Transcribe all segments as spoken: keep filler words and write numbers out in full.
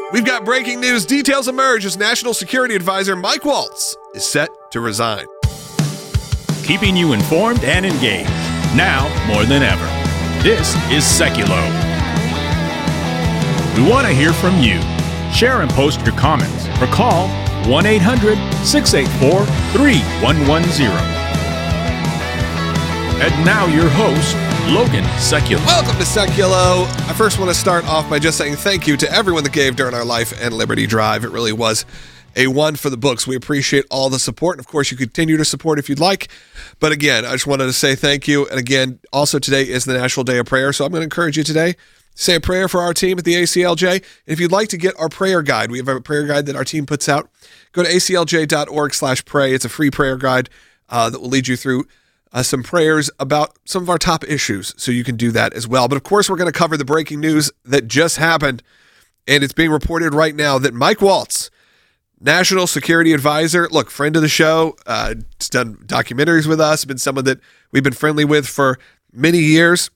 We've got breaking news. Details emerge as National Security Advisor Mike Waltz is set to resign. Keeping you informed and engaged, now more than ever. This is Seculo. We want to hear from you. Share and post your comments or call one eight hundred six eight four three one one zero. And now your host, Logan Seculo. Welcome to Seculo. I first want to start off by just saying thank you to everyone that gave during our Life and Liberty Drive. It really was a one for the books. We appreciate all the support. And of course, you continue to support if you'd like. But again, I just wanted to say thank you. And again, also today is the National Day of Prayer. So I'm going to encourage you today to say a prayer for our team at the A C L J. And if you'd like to get our prayer guide, we have a prayer guide that our team puts out. Go to A C L J dot org slash pray. It's a free prayer guide uh, that will lead you through Uh, some prayers about some of our top issues, so you can do that as well. But of course, we're going to cover the breaking news that just happened, and it's being reported right now that Mike Waltz, National Security Advisor, look, friend of the show, uh, has done documentaries with us, been someone that we've been friendly with for many years,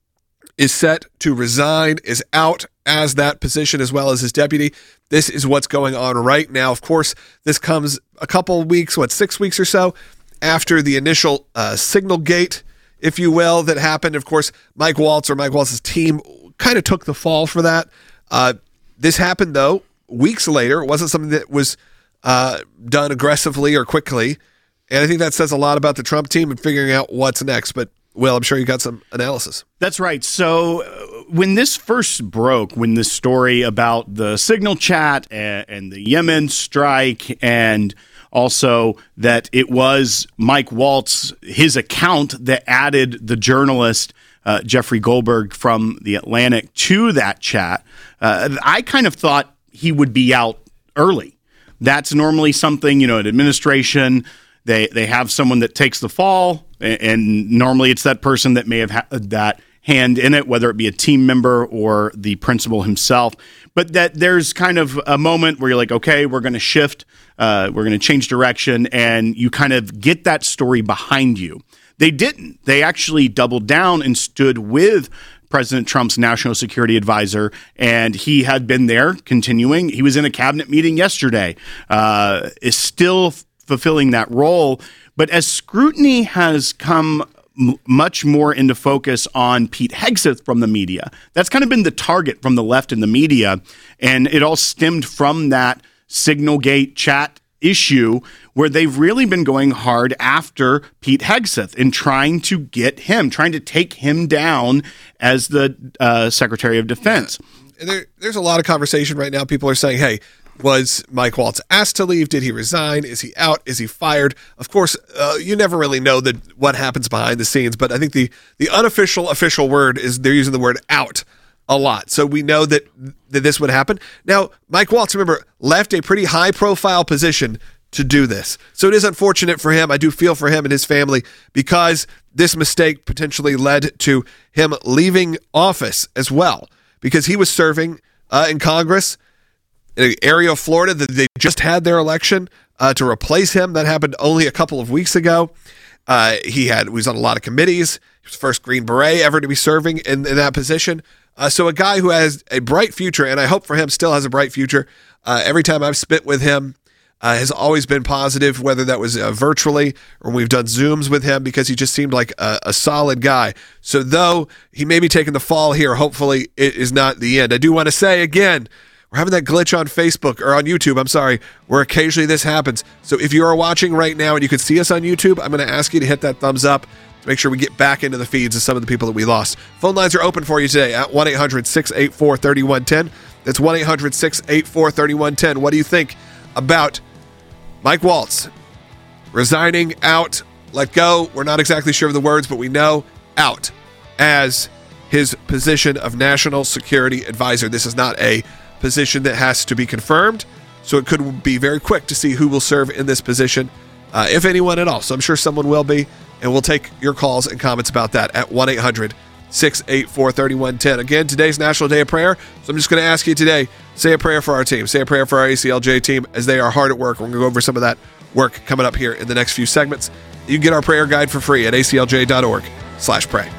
is set to resign, is out as that position as well as his deputy. This is what's going on right now. Of course, this comes a couple weeks, what, six weeks or so, after the initial uh, signal gate, if you will, that happened. Of course, Mike Waltz or Mike Waltz's team kind of took the fall for that. Uh, this happened, though, weeks later. It wasn't something that was uh, done aggressively or quickly. And I think that says a lot about the Trump team and figuring out what's next. But, Will, I'm sure you got some analysis. That's right. So uh, when this first broke, when this story about the signal chat and, and the Yemen strike and also that it was Mike Waltz, his account, that added the journalist uh, Jeffrey Goldberg from The Atlantic to that chat, uh, I kind of thought he would be out early. That's normally something, you know, an administration, they, they have someone that takes the fall, and, and normally it's that person that may have had that hand in it, whether it be a team member or the principal himself. But that there's kind of a moment where you're like, okay, we're going to shift, uh, we're going to change direction, and you kind of get that story behind you. They didn't. They actually doubled down and stood with President Trump's national security advisor, and he had been there continuing. He was in a cabinet meeting yesterday, uh, is still f- fulfilling that role. But as scrutiny has come much more into focus on Pete Hegseth from the media. That's kind of been the target from the left in the media, and it all stemmed from that Signalgate chat issue where they've really been going hard after Pete Hegseth and trying to get him, trying to take him down as the uh, Secretary of Defense. Yeah. There, there's a lot of conversation right now. People are saying, hey, was Mike Waltz asked to leave? Did he resign? Is he out? Is he fired? Of course, uh, you never really know that what happens behind the scenes, but I think the, the unofficial official word is they're using the word out a lot. So we know that, that this would happen. Now, Mike Waltz, remember, left a pretty high-profile position to do this. So it is unfortunate for him. I do feel for him and his family because this mistake potentially led to him leaving office as well, because he was serving uh, in Congress in an area of Florida that they just had their election uh, to replace him. That happened only a couple of weeks ago. Uh, he had he was on a lot of committees. He was the first Green Beret ever to be serving in, in that position. Uh, so a guy who has a bright future, and I hope for him still has a bright future. Uh, every time I've spent with him uh, has always been positive, whether that was uh, virtually or we've done Zooms with him, because he just seemed like a, a solid guy. So though he may be taking the fall here, hopefully it is not the end. I do want to say again, we're having that glitch on Facebook, or on YouTube, I'm sorry, where occasionally this happens. So if you are watching right now and you can see us on YouTube, I'm going to ask you to hit that thumbs up to make sure we get back into the feeds of some of the people that we lost. Phone lines are open for you today at one eight hundred six eight four three one one zero. That's one eight hundred six eight four three one one zero. What do you think about Mike Waltz resigning, out, let go? We're not exactly sure of the words, but we know out as his position of National Security Advisor. This is not a position that has to be confirmed, so it could be very quick to see who will serve in this position, uh, if anyone at all. So I'm sure someone will be, and we'll take your calls and comments about that at one eight hundred six eight four three one one zero. Again, today's National Day of Prayer, so I'm just going to ask you today, say a prayer for our team, say a prayer for our A C L J team as they are hard at work. We're going to go over some of that work coming up here in the next few segments. You can get our prayer guide for free at A C L J dot org slash pray.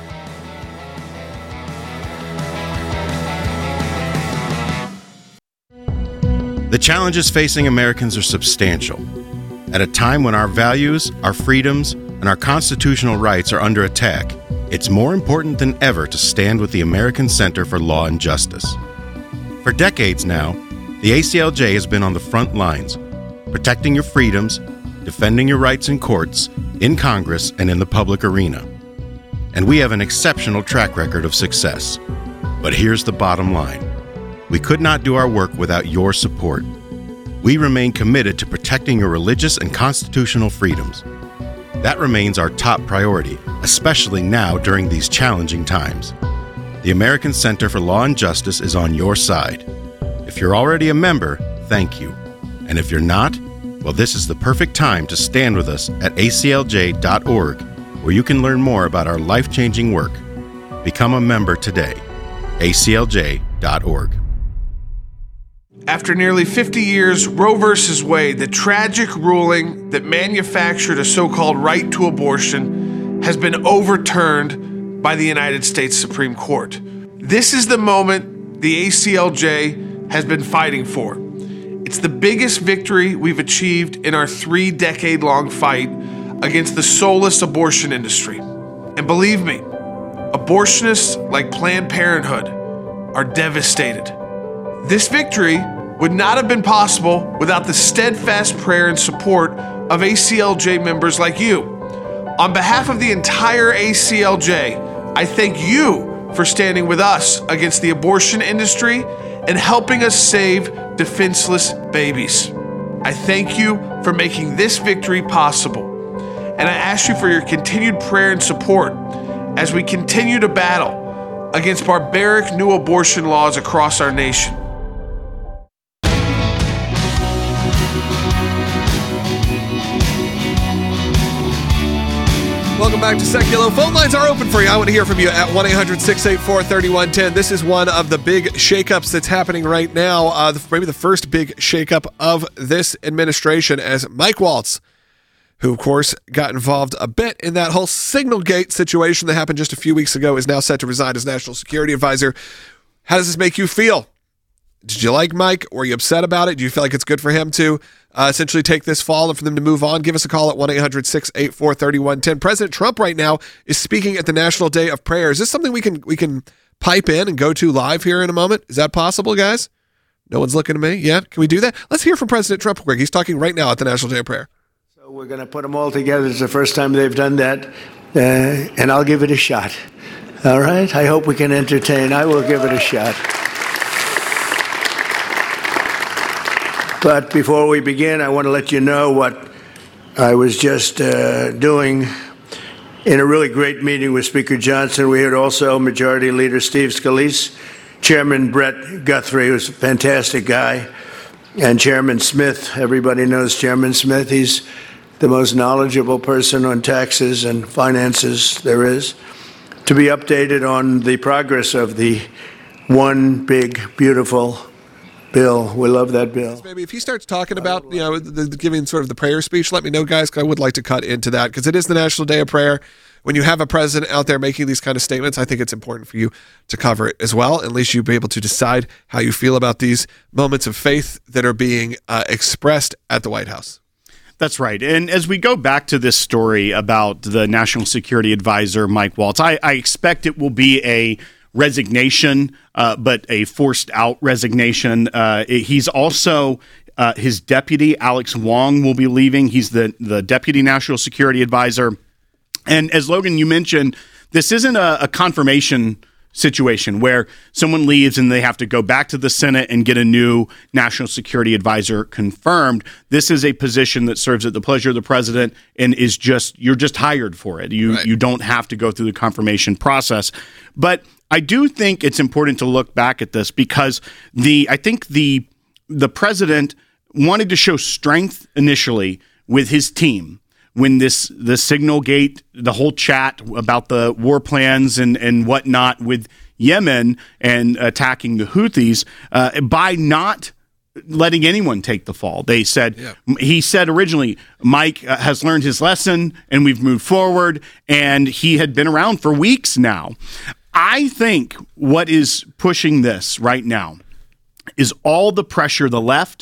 The challenges facing Americans are substantial. At a time when our values, our freedoms, and our constitutional rights are under attack, it's more important than ever to stand with the American Center for Law and Justice. For decades now, the A C L J has been on the front lines, protecting your freedoms, defending your rights in courts, in Congress, and in the public arena. And we have an exceptional track record of success. But here's the bottom line. We could not do our work without your support. We remain committed to protecting your religious and constitutional freedoms. That remains our top priority, especially now during these challenging times. The American Center for Law and Justice is on your side. If you're already a member, thank you. And if you're not, well, this is the perfect time to stand with us at A C L J dot org, where you can learn more about our life-changing work. Become a member today. A C L J dot org. After nearly fifty years, Roe versus Wade, the tragic ruling that manufactured a so-called right to abortion, has been overturned by the United States Supreme Court. This is the moment the A C L J has been fighting for. It's the biggest victory we've achieved in our three-decade-long fight against the soulless abortion industry. And believe me, abortionists like Planned Parenthood are devastated. This victory would not have been possible without the steadfast prayer and support of A C L J members like you. On behalf of the entire A C L J, I thank you for standing with us against the abortion industry and helping us save defenseless babies. I thank you for making this victory possible, and I ask you for your continued prayer and support as we continue to battle against barbaric new abortion laws across our nation. Welcome back to Seculo. Phone lines are open for you. I want to hear from you at one eight hundred six eight four three one one zero. This is one of the big shakeups that's happening right now. Uh, the, maybe the first big shakeup of this administration, as Mike Waltz, who of course got involved a bit in that whole Signalgate situation that happened just a few weeks ago, is now set to resign as National Security Advisor. How does this make you feel? Did you like Mike? Were you upset about it? Do you feel like it's good for him to uh, essentially take this fall and for them to move on? Give us a call at one eight hundred six eight four three one one zero. President Trump right now is speaking at the National Day of Prayer. Is this something we can we can pipe in and go to live here in a moment? Is that possible, guys? No one's looking at me. Yeah, can we do that? Let's hear from President Trump quick. He's talking right now at the National Day of Prayer. So we're going to put them all together. It's the first time they've done that, uh, and I'll give it a shot. All right? I hope we can entertain. I will give it a shot. But before we begin, I want to let you know what I was just uh, doing in a really great meeting with Speaker Johnson. We had also Majority Leader Steve Scalise, Chairman Brett Guthrie, who's a fantastic guy, and Chairman Smith. Everybody knows Chairman Smith. He's the most knowledgeable person on taxes and finances there is, to be updated on the progress of the one big, beautiful bill. We love that bill. Maybe if he starts talking about, you know, the, the, giving sort of the prayer speech, let me know, guys, because I would like to cut into that, because it is the National Day of Prayer. When you have a president out there making these kind of statements, I think it's important for you to cover it as well. At least you'll be able to decide how you feel about these moments of faith that are being uh, expressed at the White House. That's right. And as we go back to this story about the National Security Advisor, Mike Waltz, I, I expect it will be a resignation, uh, but a forced out resignation. Uh, he's also, uh, his deputy, Alex Wong, will be leaving. He's the, the deputy national security advisor. And as Logan, you mentioned, this isn't a, a confirmation situation where someone leaves and they have to go back to the Senate and get a new national security advisor confirmed. This is a position that serves at the pleasure of the president and is just, you're just hired for it. You, right. You don't have to go through the confirmation process. But I do think it's important to look back at this because the I think the the president wanted to show strength initially with his team when this the Signalgate, the whole chat about the war plans and, and whatnot with Yemen and attacking the Houthis, uh, by not letting anyone take the fall. They said, yeah. He said originally, Mike uh, has learned his lesson and we've moved forward, and he had been around for weeks now. I think what is pushing this right now is all the pressure the left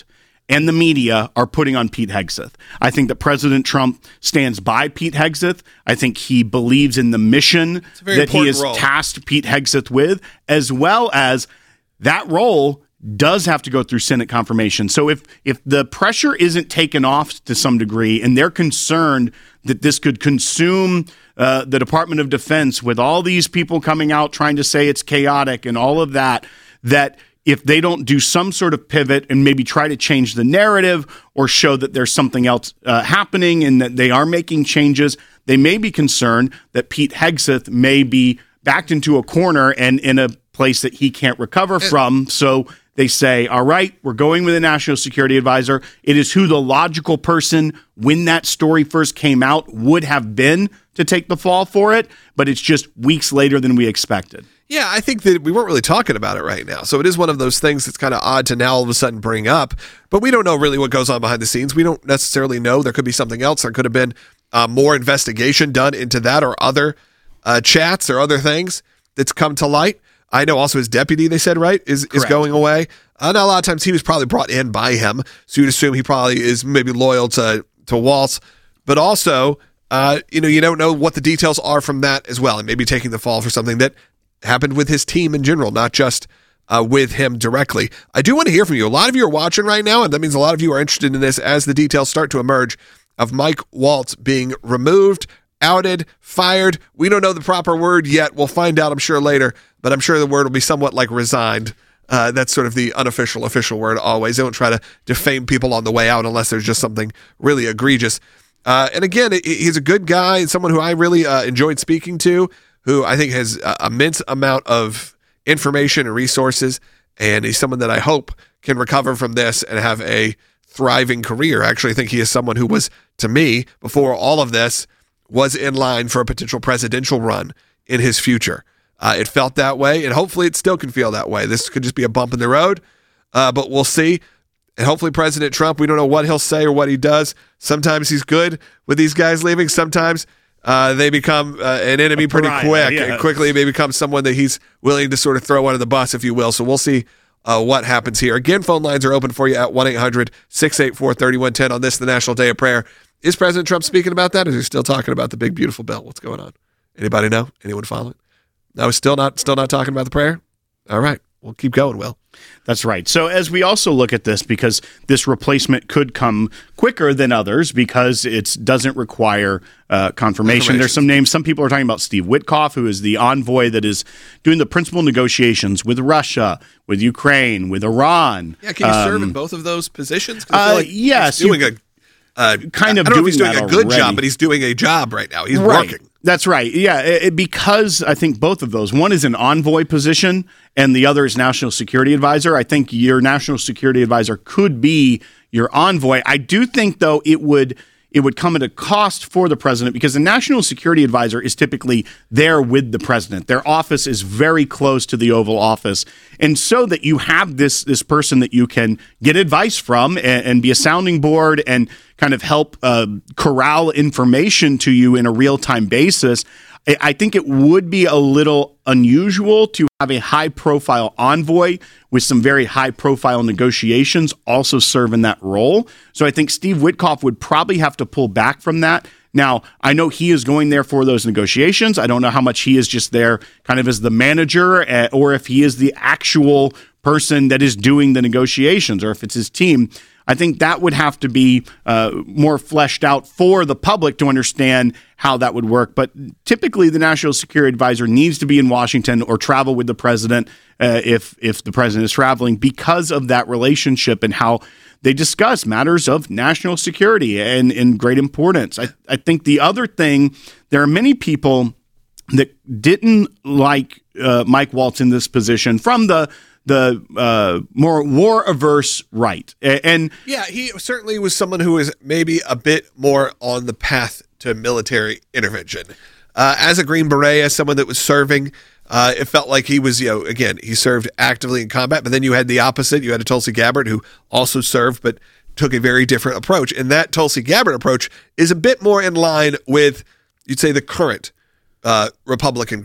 and the media are putting on Pete Hegseth. I think that President Trump stands by Pete Hegseth. I think he believes in the mission that he has role. tasked Pete Hegseth with, as well as that role does have to go through Senate confirmation. So if if the pressure isn't taken off to some degree and they're concerned that this could consume uh, the Department of Defense with all these people coming out trying to say it's chaotic and all of that, that if they don't do some sort of pivot and maybe try to change the narrative or show that there's something else uh, happening and that they are making changes, they may be concerned that Pete Hegseth may be backed into a corner and in a place that he can't recover from. So they say, all right, we're going with a national security advisor. It is who the logical person when that story first came out would have been to take the fall for it, but it's just weeks later than we expected. Yeah, I think that we weren't really talking about it right now. So it is one of those things that's kind of odd to now all of a sudden bring up, but we don't know really what goes on behind the scenes. We don't necessarily know. There could be something else. There could have been uh, more investigation done into that or other uh, chats or other things that's come to light. I know also his deputy, they said, right, is, is going away. Uh, now, a lot of times he was probably brought in by him, so you'd assume he probably is maybe loyal to, to Waltz. But also, uh, you know, you don't know what the details are from that as well, and maybe taking the fall for something that happened with his team in general, not just uh, with him directly. I do want to hear from you. A lot of you are watching right now, and that means a lot of you are interested in this as the details start to emerge of Mike Waltz being removed, outed, fired. We don't know the proper word yet. We'll find out, I'm sure, later, but I'm sure the word will be somewhat like resigned. Uh, that's sort of the unofficial, official word always. They don't try to defame people on the way out unless there's just something really egregious. Uh, and again, he's a good guy, someone who I really uh, enjoyed speaking to, who I think has an immense amount of information and resources, and he's someone that I hope can recover from this and have a thriving career. I actually think he is someone who was, to me, before all of this, was in line for a potential presidential run in his future. Uh, it felt that way, and hopefully it still can feel that way. This could just be a bump in the road, uh, but we'll see. And hopefully President Trump, we don't know what he'll say or what he does. Sometimes he's good with these guys leaving. Sometimes uh, they become uh, an enemy pretty quick. Yeah. And quickly they become someone that he's willing to sort of throw under the bus, if you will. So we'll see uh, what happens here. Again, phone lines are open for you at one eight hundred six eight four three one one zero on this, the National Day of Prayer. Is President Trump speaking about that, or is he still talking about the big, beautiful bill? What's going on? Anybody know? Anyone follow it? No, he's still not, still not talking about the prayer? All right. We'll keep going, Will. That's right. So as we also look at this, because this replacement could come quicker than others because it doesn't require uh, confirmation. There's some names. Some people are talking about Steve Witkoff, who is the envoy that is doing the principal negotiations with Russia, with Ukraine, with Iran. Yeah, can you um, serve in both of those positions? 'Cause I feel uh, like yes. He's doing a uh, kind of I don't know doing if he's doing that a good already. job, but he's doing a job right now. He's Right. working. That's right. Yeah, it, it- because I think both of those. One is an envoy position, and the other is national security advisor. I think your national security advisor could be your envoy. I do think, though, it would it would come at a cost for the president because the national security advisor is typically there with the president. Their office is very close to the Oval Office, and so that you have this this person that you can get advice from and, and be a sounding board and kind of help uh, corral information to you in a real-time basis. I, I think it would be a little unusual to have a high-profile envoy with some very high-profile negotiations also serve in that role. So I think Steve Witkoff would probably have to pull back from that. Now, I know he is going there for those negotiations. I don't know how much he is just there kind of as the manager uh, or if he is the actual person that is doing the negotiations or if it's his team. I think that would have to be uh, more fleshed out for the public to understand how that would work. But typically, the national security advisor needs to be in Washington or travel with the president uh, if if the president is traveling because of that relationship and how they discuss matters of national security and in great importance. I, I think the other thing, there are many people that didn't like uh, Mike Waltz in this position from the the uh, more war-averse right. And Yeah, he certainly was someone who was maybe a bit more on the path to military intervention. Uh, as a Green Beret, as someone that was serving, uh, it felt like he was, you know, again, he served actively in combat, but then you had the opposite. You had a Tulsi Gabbard who also served, but took a very different approach. And that Tulsi Gabbard approach is a bit more in line with, you'd say, the current uh, Republican group.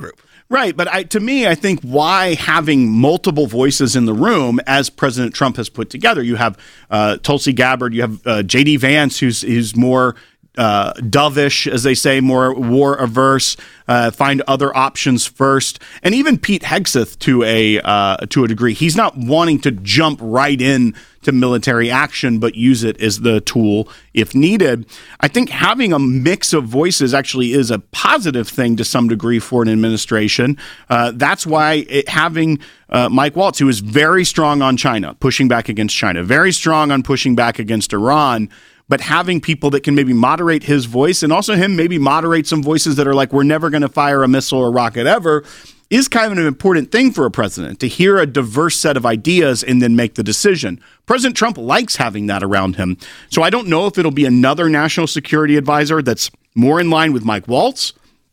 Right, but I, to me, I think why having multiple voices in the room, as President Trump has put together, you have uh, Tulsi Gabbard, you have uh, J D Vance, who's who's more uh, dovish, as they say, more war averse. Uh, find other options first, and even Pete Hegseth to a uh, to a degree, he's not wanting to jump right in to military action, but use it as the tool if needed. I think having a mix of voices actually is a positive thing to some degree for an administration. Uh, that's why it, having uh, Mike Waltz, who is very strong on China, pushing back against China, very strong on pushing back against Iran, but having people that can maybe moderate his voice and also him maybe moderate some voices that are like, we're never going to fire a missile or rocket ever, is kind of an important thing for a president, to hear a diverse set of ideas and then make the decision. President Trump likes having that around him. So I don't know if it'll be another national security advisor that's more in line with Mike Waltz,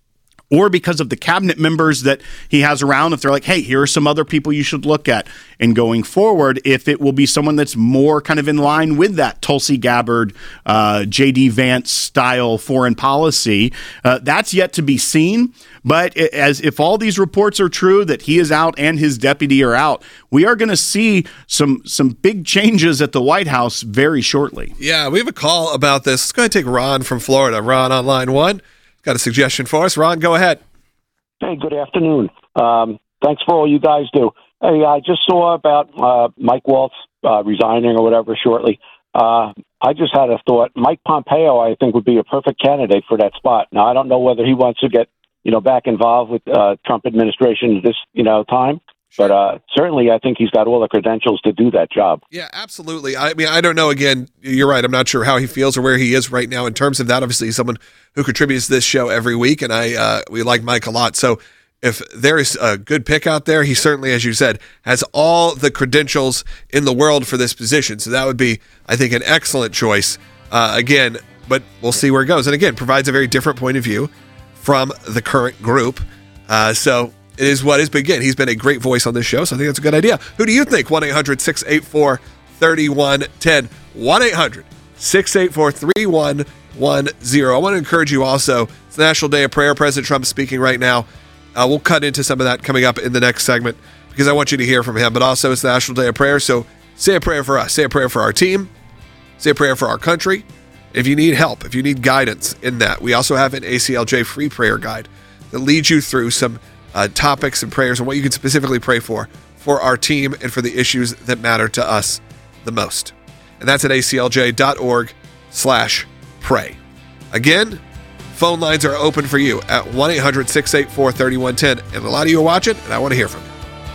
or because of the cabinet members that he has around, if they're like, hey, here are some other people you should look at. And going forward, if it will be someone that's more kind of in line with that Tulsi Gabbard, uh, J D Vance style foreign policy, uh, that's yet to be seen. But as if all these reports are true, that he is out and his deputy are out, we are going to see some some big changes at the White House very shortly. Yeah, we have a call about this. Let's go ahead and take Ron from Florida. Ron on line one. Got a suggestion for us. Ron, go ahead. Hey, good afternoon. Um, thanks for all you guys do. Hey, I just saw about uh, Mike Waltz uh, resigning or whatever shortly. Uh, I just had a thought. Mike Pompeo, I think, would be a perfect candidate for that spot. Now, I don't know whether he wants to get, you know, back involved with uh, Trump administration at this, you know, time. But uh, certainly, I think he's got all the credentials to do that job. Yeah, absolutely. I mean, I don't know. Again, you're right. I'm not sure how he feels or where he is right now in terms of that. Obviously, he's someone who contributes to this show every week, and I uh, we like Mike a lot. So if there is a good pick out there, he certainly, as you said, has all the credentials in the world for this position. So that would be, I think, an excellent choice. Uh, again, but we'll see where it goes. And again, provides a very different point of view from the current group. Uh, so it is what is. But again, he's been a great voice on this show, so I think that's a good idea. Who do you think? one eight hundred six eight four three one one zero. one eight hundred six eight four three one one zero. I want to encourage you also. It's the National Day of Prayer. President Trump is speaking right now. Uh, we'll cut into some of that coming up in the next segment because I want you to hear from him. But also, it's the National Day of Prayer, so say a prayer for us. Say a prayer for our team. Say a prayer for our country. If you need help, if you need guidance in that, we also have an A C L J free prayer guide that leads you through some uh, topics and prayers and what you can specifically pray for, for our team and for the issues that matter to us the most. And that's at aclj.org slash pray. Again, phone lines are open for you at one eight hundred six eight four three one one zero. And a lot of you are watching, and I want to hear from you.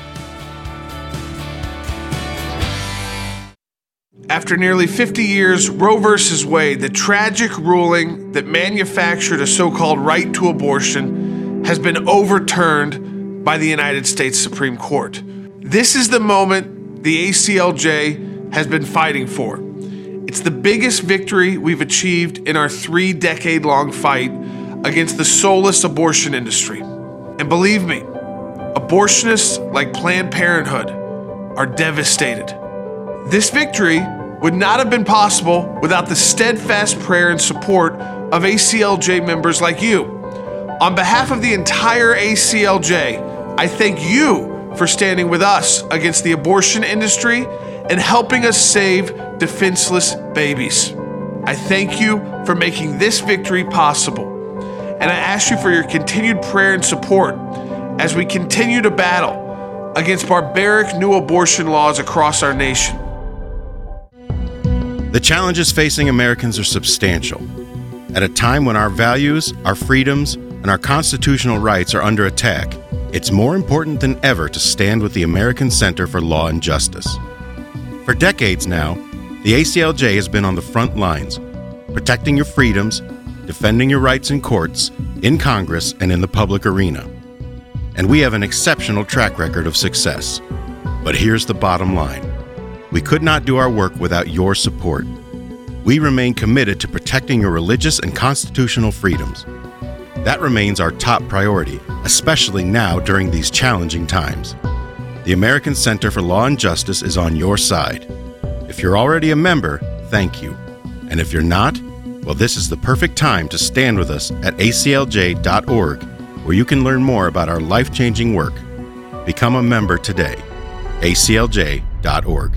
After nearly fifty years, Roe versus Wade, the tragic ruling that manufactured a so-called right to abortion, has been overturned by the United States Supreme Court. This is the moment the A C L J has been fighting for. It's the biggest victory we've achieved in our three-decade-long fight against the soulless abortion industry. And believe me, abortionists like Planned Parenthood are devastated. This victory would not have been possible without the steadfast prayer and support of A C L J members like you. On behalf of the entire A C L J, I thank you for standing with us against the abortion industry and helping us save defenseless babies. I thank you for making this victory possible. And I ask you for your continued prayer and support as we continue to battle against barbaric new abortion laws across our nation. The challenges facing Americans are substantial. At a time when our values, our freedoms, and our constitutional rights are under attack, it's more important than ever to stand with the American Center for Law and Justice. For decades now, the A C L J has been on the front lines, protecting your freedoms, defending your rights in courts, in Congress, and in the public arena. And we have an exceptional track record of success. But here's the bottom line. We could not do our work without your support. We remain committed to protecting your religious and constitutional freedoms. That remains our top priority, especially now during these challenging times. The American Center for Law and Justice is on your side. If you're already a member, thank you. And if you're not, well, this is the perfect time to stand with us at A C L J dot org, where you can learn more about our life-changing work. Become a member today. A C L J dot org.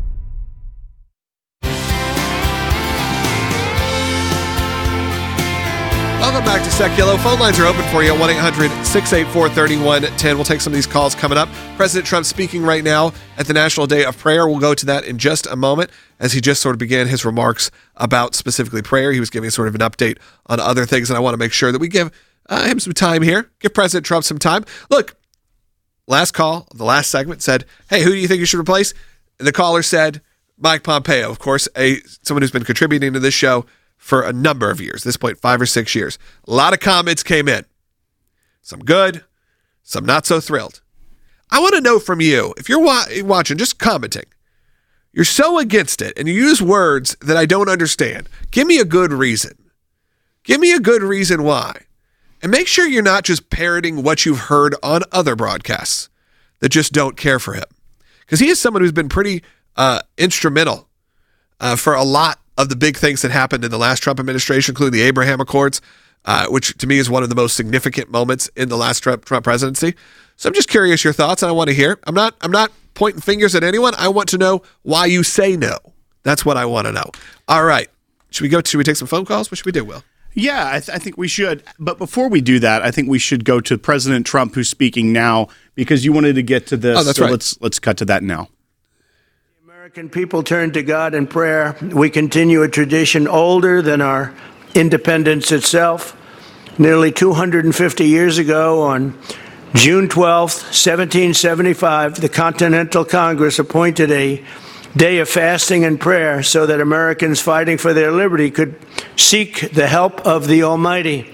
Welcome back to Seculo. Phone lines are open for you at one eight hundred six eight four three one one zero. We'll take some of these calls coming up. President Trump speaking right now at the National Day of Prayer. We'll go to that in just a moment as he just sort of began his remarks about specifically prayer. He was giving sort of an update on other things, and I want to make sure that we give uh, him some time here. Give President Trump some time. Look, last call, the last segment said, hey, who do you think you should replace? And the caller said, Mike Pompeo, of course, a someone who's been contributing to this show for a number of years, at this point, five or six years. A lot of comments came in. Some good, some not so thrilled. I want to know from you, if you're wa- watching, just commenting, you're so against it and you use words that I don't understand. Give me a good reason. Give me a good reason why. And make sure you're not just parroting what you've heard on other broadcasts that just don't care for him. Because he is someone who's been pretty uh, instrumental uh, for a lot of the big things that happened in the last Trump administration, including the Abraham Accords, uh, which to me is one of the most significant moments in the last Trump, Trump presidency. So I'm just curious your thoughts, and I want to hear. I'm not I'm not pointing fingers at anyone. I want to know why you say no. That's what I want to know. All right. Should we go? Should we take some phone calls? What should we do, Will? Yeah, I, th- I think we should. But before we do that, I think we should go to President Trump, who's speaking now, because you wanted to get to this. Oh, that's so right. Let's let's cut to that now. American people turn to God in prayer. We continue a tradition older than our independence itself. Nearly two hundred fifty years ago, on June twelfth, seventeen seventy-five, the Continental Congress appointed a day of fasting and prayer so that Americans fighting for their liberty could seek the help of the Almighty.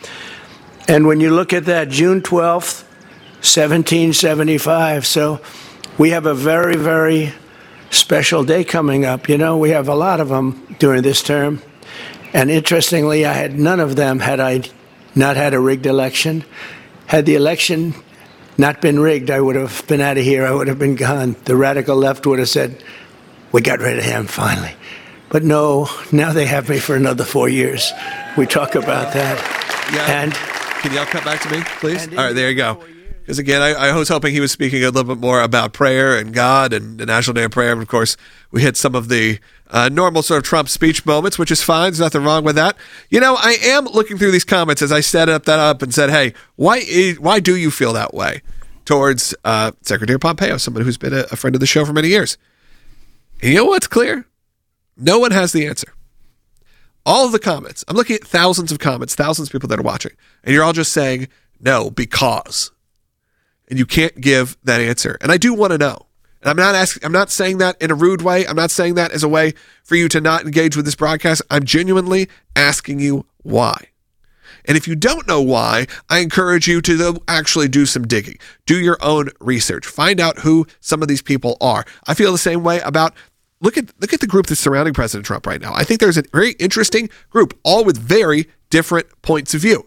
And when you look at that, June twelfth, seventeen seventy-five, so we have a very, very special day coming up. You know, we have a lot of them during this term. And interestingly, I had none of them had I not had a rigged election. Had the election not been rigged, I would have been out of here. I would have been gone. The radical left would have said, we got rid of him finally. But no, now they have me for another four years. We talk about that. Yeah. And can y'all cut back to me, please? All right, there you go. Because again, I, I was hoping he was speaking a little bit more about prayer and God and the National Day of Prayer. And of course, we hit some of the uh, normal sort of Trump speech moments, which is fine. There's nothing wrong with that. You know, I am looking through these comments as I set up that up and said, hey, why is, why do you feel that way towards uh, Secretary Pompeo, someone who's been a, a friend of the show for many years? And you know what's clear? No one has the answer. All of the comments, I'm looking at thousands of comments, thousands of people that are watching, and you're all just saying, no, because. And you can't give that answer. And I do want to know. And I'm not asking, I'm not saying that in a rude way. I'm not saying that as a way for you to not engage with this broadcast. I'm genuinely asking you why. And if you don't know why, I encourage you to actually do some digging. Do your own research. Find out who some of these people are. I feel the same way about, look at look at the group that's surrounding President Trump right now. I think there's a very interesting group, all with very different points of view.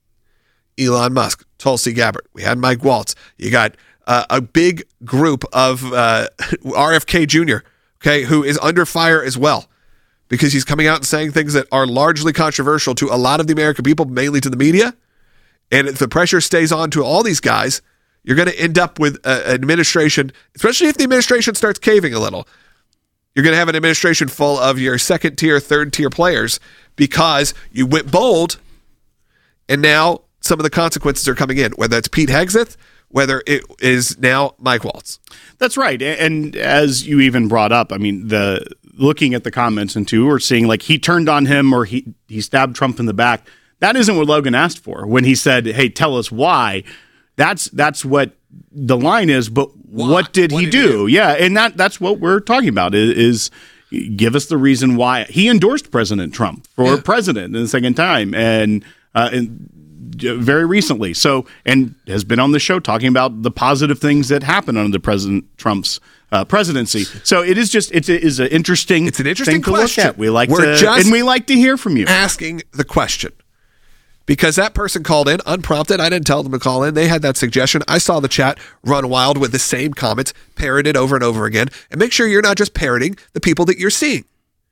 Elon Musk, Tulsi Gabbard. We had Mike Waltz. You got uh, a big group of uh, R F K Junior, okay, who is under fire as well because he's coming out and saying things that are largely controversial to a lot of the American people, mainly to the media. And if the pressure stays on to all these guys, you're going to end up with a, an administration, especially if the administration starts caving a little. You're going to have an administration full of your second tier, third tier players because you went bold and now some of the consequences are coming in, whether it's Pete Hegseth, whether it is now Mike Waltz. That's right. And as you even brought up, I mean, the looking at the comments and too, or seeing like he turned on him or he, he stabbed Trump in the back. That isn't what Logan asked for when he said, hey, tell us why. That's that's what the line is. But why? what did what he did do? He do? Yeah. And that that's what we're talking about is, is give us the reason why he endorsed President Trump for yeah. president in the second time. And, uh, and very recently. So, and has been on the show talking about the positive things that happened under President Trump's uh, presidency. So it is just, it is an interesting, it's an interesting thing to question. look at. We like We're to, just and we like to hear from you. Asking the question. Because that person called in unprompted. I didn't tell them to call in. They had that suggestion. I saw the chat run wild with the same comments, parroted over and over again. And make sure you're not just parroting the people that you're seeing.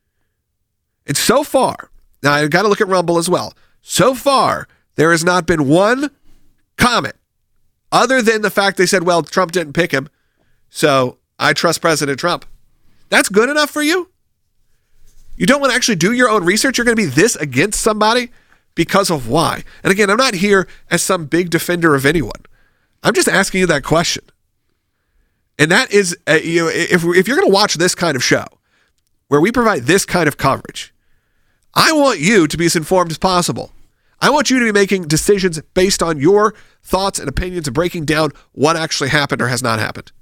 And so far, now I've got to look at Rumble as well. So far, there has not been one comment, other than the fact they said, well, Trump didn't pick him, so I trust President Trump. That's good enough for you? You don't want to actually do your own research? You're going to be this against somebody because of why? And again, I'm not here as some big defender of anyone. I'm just asking you that question. And that is, uh, you know, if, if you're going to watch this kind of show where we provide this kind of coverage, I want you to be as informed as possible. I want you to be making decisions based on your thoughts and opinions and breaking down what actually happened or has not happened.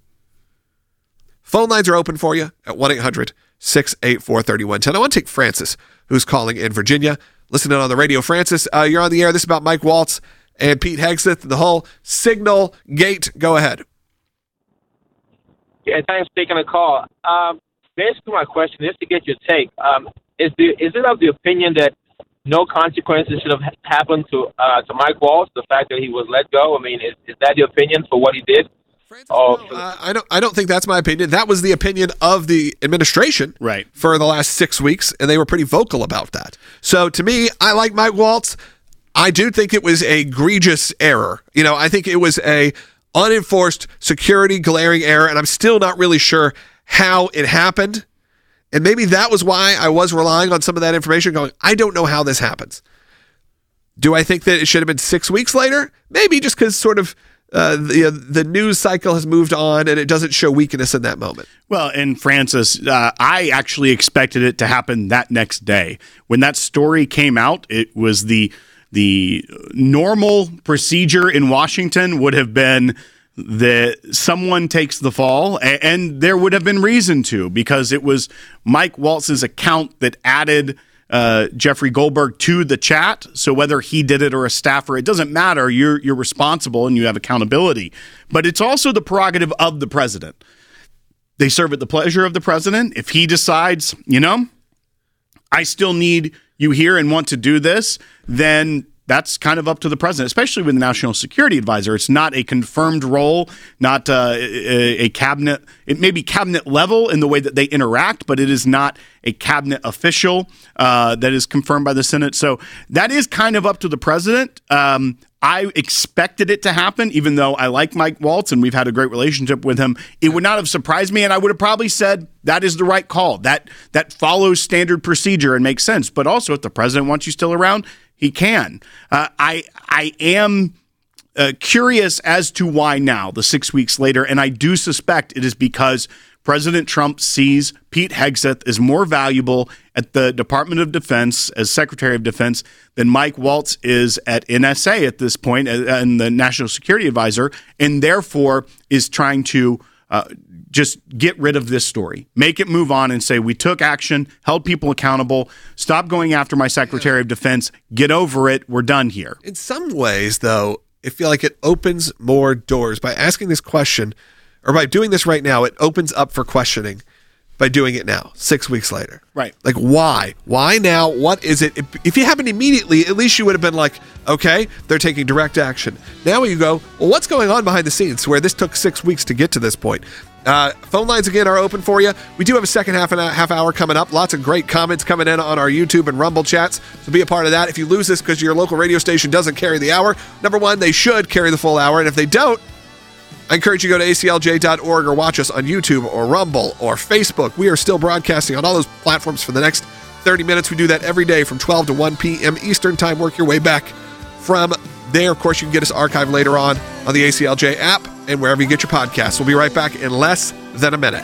Phone lines are open for you at one eight hundred six eight four three one one zero. I want to take Francis, who's calling in Virginia, listening on the radio. Francis, uh, you're on the air. This is about Mike Waltz and Pete Hegseth, the whole Signal Gate. Go ahead. Yeah, thanks for taking the call. Um, basically, my question is to get your take. Um, is the is it of the opinion that no consequences should have ha- happened to uh, to Mike Waltz, the fact that he was let go? I mean, is, is that the opinion for what he did? Francis, oh, no, uh, I don't. I don't think that's my opinion. That was the opinion of the administration, right, for the last six weeks, and they were pretty vocal about that. So, to me, I like Mike Waltz. I do think it was a egregious error. You know, I think it was a unenforced security glaring error, and I'm still not really sure how it happened. And maybe that was why I was relying on some of that information, going, I don't know how this happens. Do I think that it should have been six weeks later? Maybe, just because sort of uh, the uh, the news cycle has moved on and it doesn't show weakness in that moment. Well, and Francis, uh, I actually expected it to happen that next day. When that story came out, it was the the normal procedure in Washington would have been that someone takes the fall, and, and there would have been reason to, because it was Mike Waltz's account that added uh, Jeffrey Goldberg to the chat. So whether he did it or a staffer, it doesn't matter. You're you're responsible and you have accountability. But it's also the prerogative of the president. They serve at the pleasure of the president. If he decides, you know, I still need you here and want to do this, then that's kind of up to the president, especially with the national security advisor. It's not a confirmed role, not uh, a, a cabinet. It may be cabinet level in the way that they interact, but it is not a cabinet official uh, that is confirmed by the Senate. So that is kind of up to the president. Um, I expected it to happen, even though I like Mike Waltz and we've had a great relationship with him. It would not have surprised me, and I would have probably said that is the right call. That that follows standard procedure and makes sense. But also, if the president wants you still around, he can. Uh, I I am uh, curious as to why now, the six weeks later, and I do suspect it is because President Trump sees Pete Hegseth as more valuable at the Department of Defense as Secretary of Defense than Mike Waltz is at N S A at this point, and the National Security Advisor, and therefore is trying to uh, just get rid of this story, make it move on and say, we took action, held people accountable, stop going after my Secretary yeah. of Defense, get over it, we're done here. In some ways, though, I feel like it opens more doors by asking this question, or by doing this right now, it opens up for questioning by doing it now, six weeks later. Right. Like, why? Why now? What is it? If, if it happened immediately, at least you would have been like, okay, they're taking direct action. Now you go, well, what's going on behind the scenes where this took six weeks to get to this point? Uh, phone lines, again, are open for you. We do have a second half and a half hour coming up. Lots of great comments coming in on our YouTube and Rumble chats, so be a part of that. If you lose this because your local radio station doesn't carry the hour, number one, they should carry the full hour, and if they don't, I encourage you to go to A C L J dot org or watch us on YouTube or Rumble or Facebook. We are still broadcasting on all those platforms for the next thirty minutes. We do that every day from twelve to one p.m. Eastern Time. Work your way back from there. Of course, you can get us archived later on on the A C L J app and wherever you get your podcasts. We'll be right back in less than a minute.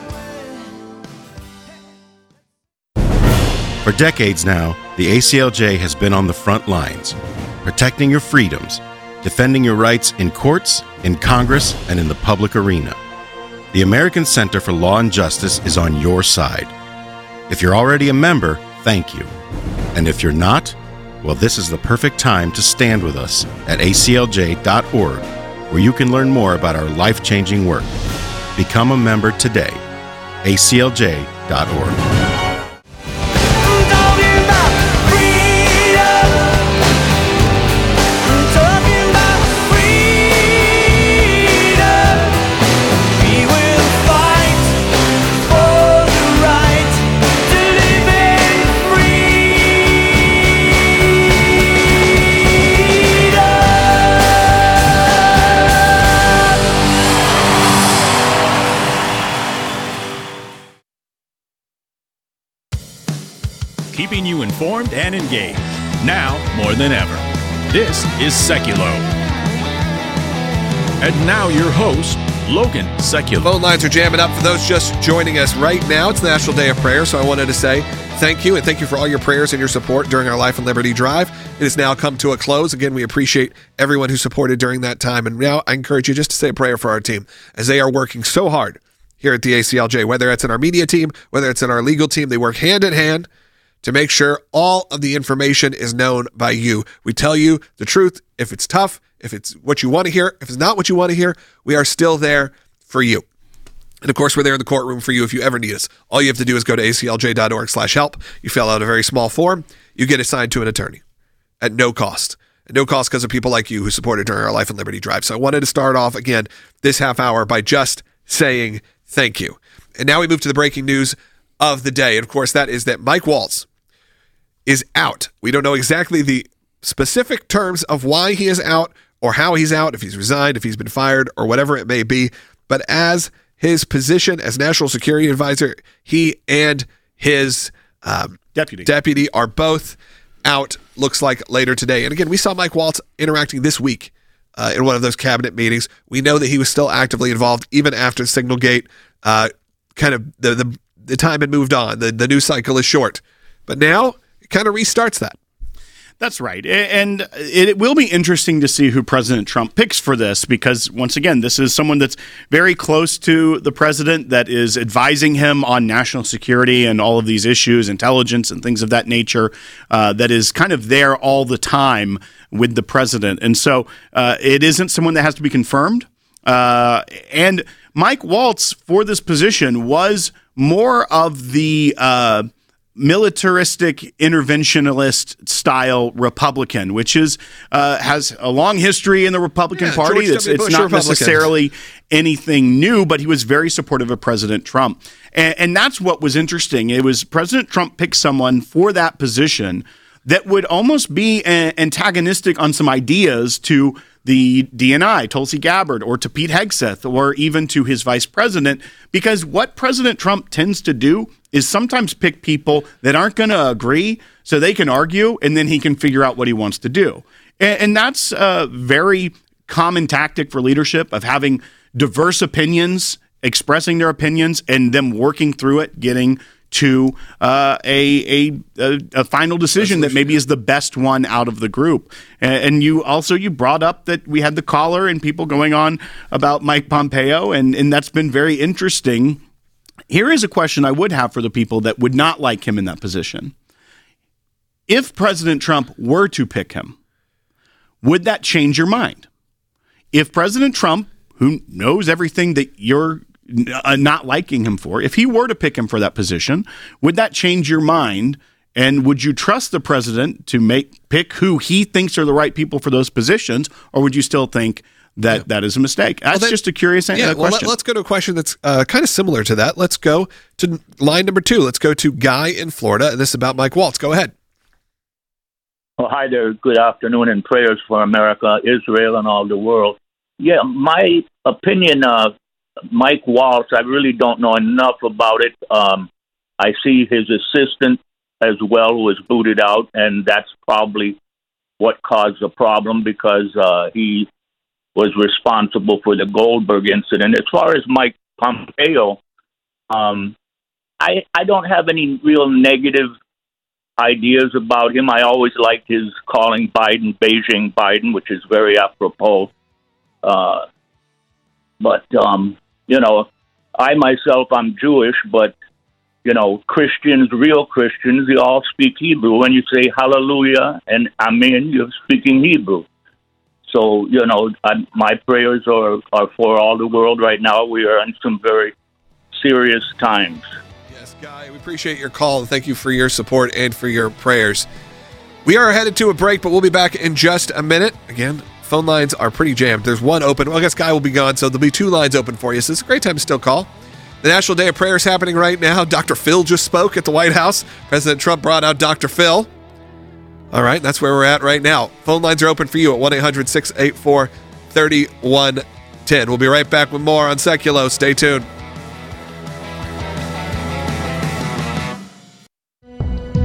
For decades now, the A C L J has been on the front lines, protecting your freedoms, defending your rights in courts, in Congress, and in the public arena. The American Center for Law and Justice is on your side. If you're already a member, thank you. And if you're not, well, this is the perfect time to stand with us at A C L J dot org, where you can learn more about our life-changing work. Become a member today. A C L J dot org. keeping you informed and engaged. Now more than ever. This is Seculo. And now your host, Logan Seculo. Phone lines are jamming up for those just joining us right now. It's the National Day of Prayer, so I wanted to say thank you, and thank you for all your prayers and your support during our Life and Liberty Drive. It has now come to a close. Again, we appreciate everyone who supported during that time, and now I encourage you just to say a prayer for our team as they are working so hard here at the A C L J, whether it's in our media team, whether it's in our legal team. They work hand in hand to make sure all of the information is known by you. We tell you the truth. If it's tough, if it's what you want to hear, if it's not what you want to hear, we are still there for you. And of course, we're there in the courtroom for you if you ever need us. All you have to do is go to A C L J dot org slash help. You fill out a very small form. You get assigned to an attorney at no cost. At no cost because of people like you who supported during our Life and Liberty Drive. So I wanted to start off again this half hour by just saying thank you. And now we move to the breaking news of the day. And of course, that is that Mike Waltz is out. We don't know exactly the specific terms of why he is out or how he's out, if he's resigned, if he's been fired, or whatever it may be. But as his position as National Security Advisor, he and his um, deputy deputy are both out, looks like later today. And again, we saw Mike Waltz interacting this week uh, in one of those cabinet meetings. We know that he was still actively involved even after Signalgate. Uh, kind of the, the the time had moved on. The, the news cycle is short. But now it kind of restarts that. That's right. And it will be interesting to see who President Trump picks for this because, once again, this is someone that's very close to the president, that is advising him on national security and all of these issues, intelligence and things of that nature, uh, that is kind of there all the time with the president. And so uh, it isn't someone that has to be confirmed. Uh, and Mike Waltz, for this position, was more of the Uh, militaristic interventionalist style Republican, which is uh, has a long history in the Republican yeah, Party. George It's, W. it's Bush not Republican. necessarily anything new, but he was very supportive of President Trump. And, and that's what was interesting. It was President Trump picked someone for that position that would almost be a- antagonistic on some ideas to the D N I, Tulsi Gabbard, or to Pete Hegseth, or even to his vice president, because what President Trump tends to do is sometimes pick people that aren't going to agree so they can argue, and then he can figure out what he wants to do. And, and that's a very common tactic for leadership, of having diverse opinions, expressing their opinions, and them working through it, getting to uh, a, a a final decision that maybe is the best one out of the group. And, and you also, you brought up that we had the caller and people going on about Mike Pompeo, and, and that's been very interesting. Here is a question I would have for the people that would not like him in that position. If President Trump were to pick him, would that change your mind? If President Trump, who knows everything that you're uh, not liking him for, if he were to pick him for that position, would that change your mind? And would you trust the president to make pick who he thinks are the right people for those positions, or would you still think that yeah. that is a mistake? That's well, then, just a curious yeah, uh, well, question. Let, let's go to a question that's uh, kind of similar to that. Let's go to line number two. Let's go to Guy in Florida, and this is about Mike Waltz. Go ahead. Well, hi there. Good afternoon, and prayers for America, Israel, and all the world. Yeah, my opinion of Mike Waltz, I really don't know enough about it. Um, I see his assistant as well was booted out, and that's probably what caused the problem, because uh, he was responsible for the Goldberg incident. As far as Mike Pompeo, um, I I don't have any real negative ideas about him. I always liked his calling Biden Beijing Biden, which is very apropos. Uh, but, um, you know, I myself, I'm Jewish, but, you know, Christians, real Christians, they all speak Hebrew. When you say hallelujah and amen, you're speaking Hebrew. So, you know, I, my prayers are, are for all the world right now. We are in some very serious times. Yes, Guy, we appreciate your call, and thank you for your support and for your prayers. We are headed to a break, but we'll be back in just a minute. Again, phone lines are pretty jammed. There's one open. Well, I guess Guy will be gone, so there'll be two lines open for you. So it's a great time to still call. The National Day of Prayer is happening right now. Doctor Phil just spoke at the White House. President Trump brought out Doctor Phil. All right, that's where we're at right now. Phone lines are open for you at one eight hundred six eight four three one one zero. We'll be right back with more on Seculo. Stay tuned. The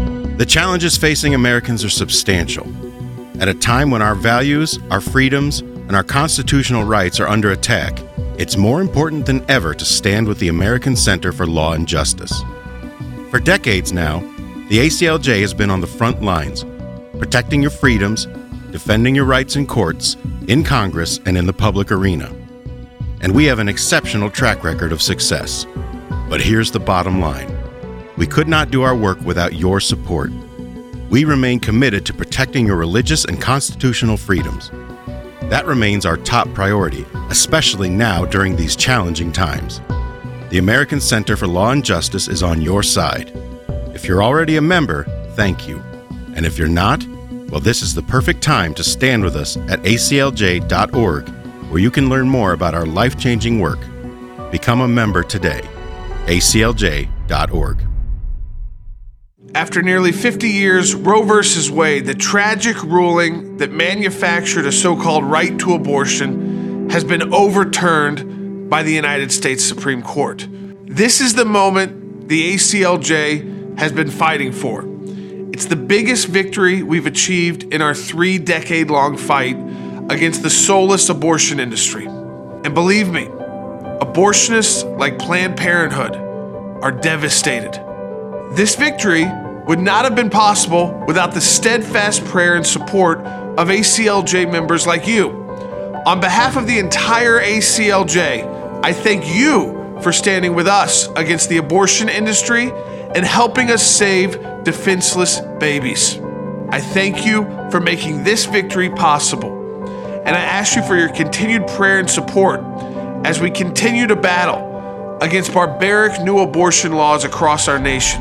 The challenges facing Americans are substantial. At a time when our values, our freedoms, and our constitutional rights are under attack, it's more important than ever to stand with the American Center for Law and Justice. For decades now, the A C L J has been on the front lines, protecting your freedoms, defending your rights in courts, in Congress, and in the public arena. And we have an exceptional track record of success. But here's the bottom line. We could not do our work without your support. We remain committed to protecting your religious and constitutional freedoms. That remains our top priority, especially now during these challenging times. The American Center for Law and Justice is on your side. If you're already a member, thank you. And if you're not, well, this is the perfect time to stand with us at A C L J dot org, where you can learn more about our life-changing work. Become a member today. A C L J dot org. After nearly fifty years, Roe versus Wade, the tragic ruling that manufactured a so-called right to abortion, has been overturned by the United States Supreme Court. This is the moment the A C L J has been fighting for. It's the biggest victory we've achieved in our three-decade-long fight against the soulless abortion industry. And believe me, abortionists like Planned Parenthood are devastated. This victory would not have been possible without the steadfast prayer and support of A C L J members like you. On behalf of the entire A C L J, I thank you for standing with us against the abortion industry and helping us save defenseless babies. I thank you for making this victory possible. And I ask you for your continued prayer and support as we continue to battle against barbaric new abortion laws across our nation.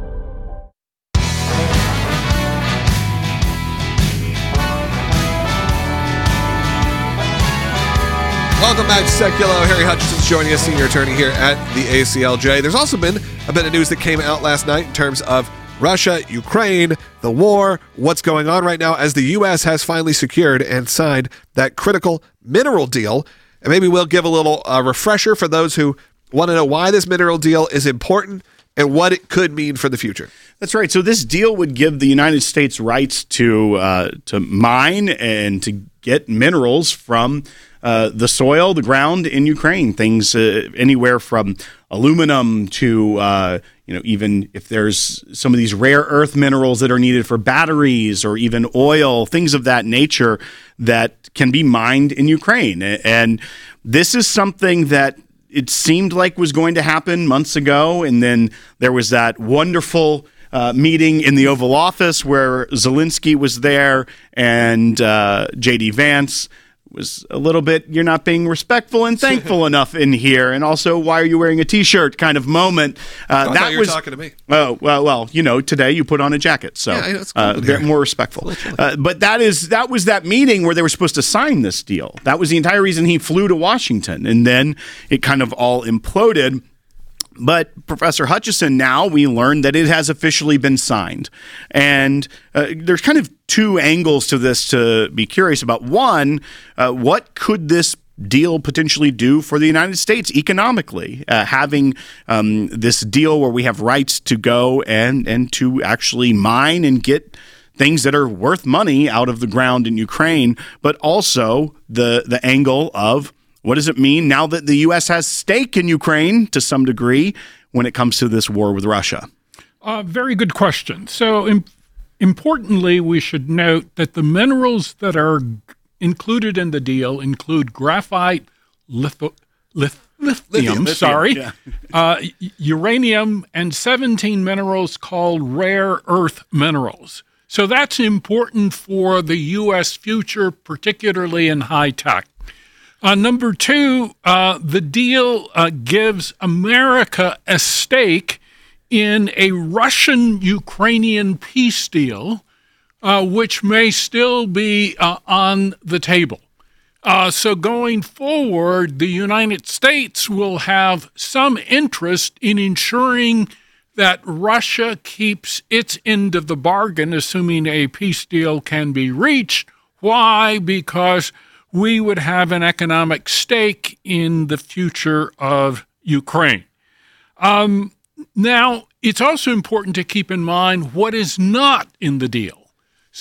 Welcome back to Seculo. Harry Hutchison's joining us, senior attorney here at the A C L J. There's also been a bit of news that came out last night in terms of Russia, Ukraine, the war, what's going on right now as the U S has finally secured and signed that critical mineral deal. And maybe we'll give a little uh, refresher for those who want to know why this mineral deal is important and what it could mean for the future. That's right. So this deal would give the United States rights to uh, to mine and to get minerals from uh, the soil, the ground in Ukraine. Things uh, anywhere from aluminum to uh, you know, even if there's some of these rare earth minerals that are needed for batteries or even oil, things of that nature that can be mined in Ukraine. And this is something that it seemed like was going to happen months ago, and then there was that wonderful uh, meeting in the Oval Office where Zelensky was there, and uh, J D Vance was a little bit, you're not being respectful and thankful enough in here, and also, why are you wearing a T-shirt kind of moment. Uh, I that thought you was were talking to me. Oh, well, well, you know, today you put on a jacket, so Yeah, it's uh, cold a bit here. more respectful. Uh, but that is that was that meeting where they were supposed to sign this deal. That was the entire reason he flew to Washington, and then it kind of all imploded. But Professor Hutchison, now we learned that it has officially been signed. And uh, there's kind of two angles to this to be curious about. One, uh, what could this deal potentially do for the United States economically? Uh, having um, this deal where we have rights to go and, and to actually mine and get things that are worth money out of the ground in Ukraine, but also the the angle of, what does it mean now that the U S has stake in Ukraine to some degree when it comes to this war with Russia? Uh, very good question. So im- importantly, we should note that the minerals that are included in the deal include graphite, litho- lith- lithium, Lithium, sorry, yeah. uh, y- uranium, and seventeen minerals called rare earth minerals. So that's important for the U S future, particularly in high tech. Uh, number two, uh, the deal uh, gives America a stake in a Russian-Ukrainian peace deal, uh, which may still be uh, on the table. Uh, so going forward, the United States will have some interest in ensuring that Russia keeps its end of the bargain, assuming a peace deal can be reached. Why? Because we would have an economic stake in the future of Ukraine. Um, now, it's also important to keep in mind what is not in the deal.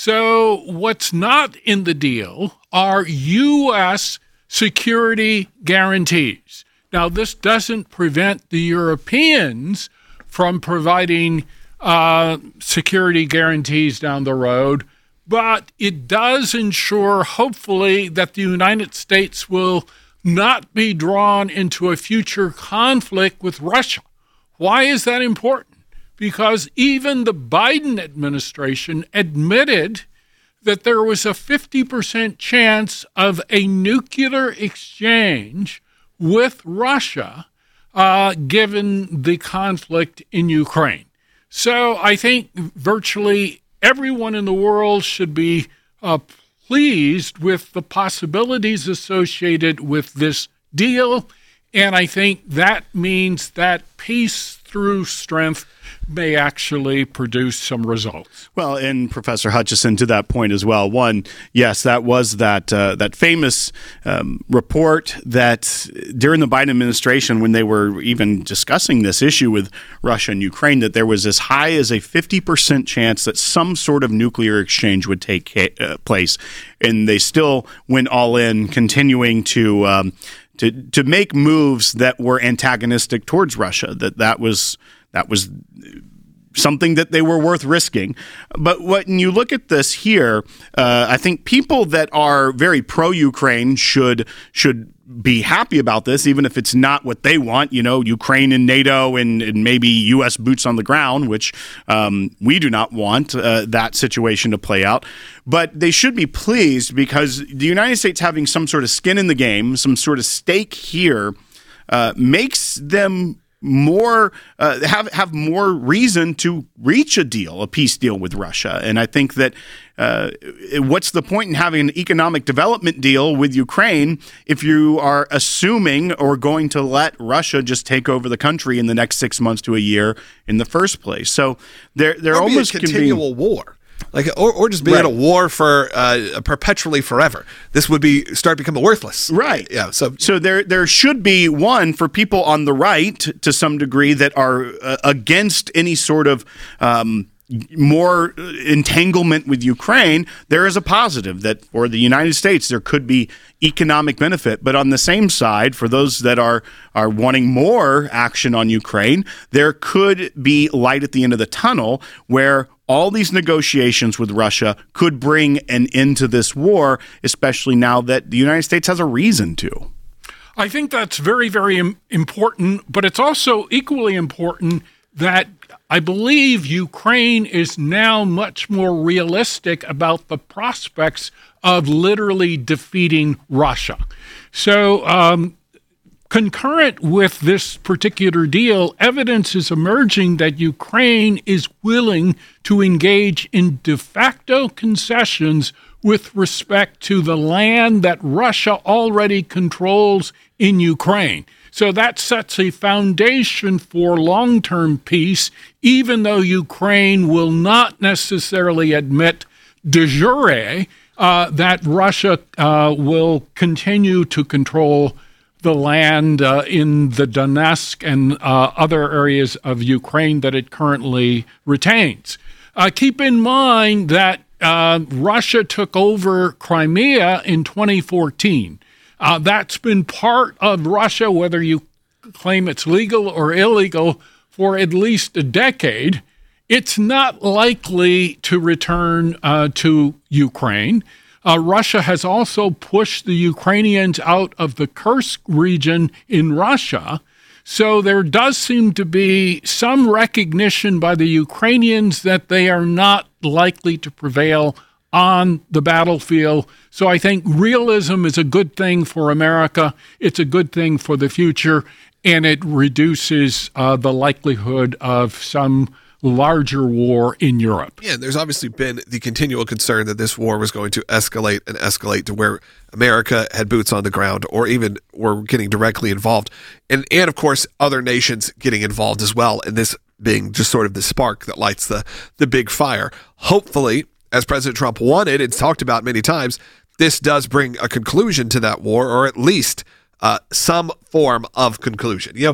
So what's not in the deal are U S security guarantees. Now, this doesn't prevent the Europeans from providing uh, security guarantees down the road, but it does ensure, hopefully, that the United States will not be drawn into a future conflict with Russia. Why is that important? Because even the Biden administration admitted that there was a fifty percent chance of a nuclear exchange with Russia, uh, given the conflict in Ukraine. So I think virtually everyone in the world should be uh, pleased with the possibilities associated with this deal. And I think that means that peace through strength may actually produce some results. Well, and Professor Hutchison, to that point as well, one, yes, that was that uh, that famous um, report that during the Biden administration, when they were even discussing this issue with Russia and Ukraine, that there was as high as a fifty percent chance that some sort of nuclear exchange would take uh, place. And they still went all in, continuing to um, to to make moves that were antagonistic towards Russia. That that was that was something that they were worth risking. But when you look at this here, uh, I think people that are very pro-Ukraine should should be happy about this, even if it's not what they want. You know, Ukraine and NATO and, and maybe U S boots on the ground, which um, we do not want uh, that situation to play out. But they should be pleased because the United States having some sort of skin in the game, some sort of stake here, uh, makes them more uh, have have more reason to reach a deal, a peace deal with Russia. And I think that uh, what's the point in having an economic development deal with Ukraine if you are assuming or going to let Russia just take over the country in the next six months to a year in the first place? So there there or almost be a can continual be, war. Like, or, or just being right. in a war for uh, perpetually forever. This would be start becoming worthless, right? Yeah. So, so there, there should be one for people on the right to some degree that are uh, against any sort of um, more entanglement with Ukraine. There is a positive that for the United States there could be economic benefit, but on the same side, for those that are are wanting more action on Ukraine, there could be light at the end of the tunnel where all these negotiations with Russia could bring an end to this war, especially now that the United States has a reason to. I think that's very, very important, but it's also equally important that I believe Ukraine is now much more realistic about the prospects of literally defeating Russia. So, um, concurrent with this particular deal, evidence is emerging that Ukraine is willing to engage in de facto concessions with respect to the land that Russia already controls in Ukraine. So that sets a foundation for long-term peace, even though Ukraine will not necessarily admit de jure uh, that Russia uh, will continue to control the land uh, in the Donetsk and uh, other areas of Ukraine that it currently retains. Uh, keep in mind that uh, Russia took over Crimea in twenty fourteen. Uh, that's been part of Russia, whether you claim it's legal or illegal, for at least a decade. It's not likely to return uh, to Ukraine. Uh, Russia has also pushed the Ukrainians out of the Kursk region in Russia. So there does seem to be some recognition by the Ukrainians that they are not likely to prevail on the battlefield. So I think realism is a good thing for America. It's a good thing for the future, and it reduces uh, the likelihood of some larger war in Europe. Yeah, there's obviously been the continual concern that this war was going to escalate and escalate to where America had boots on the ground or even were getting directly involved. And, and of course, other nations getting involved as well, and this being just sort of the spark that lights the, the big fire. Hopefully, as President Trump wanted and talked about many times, this does bring a conclusion to that war, or at least uh, some form of conclusion. You know,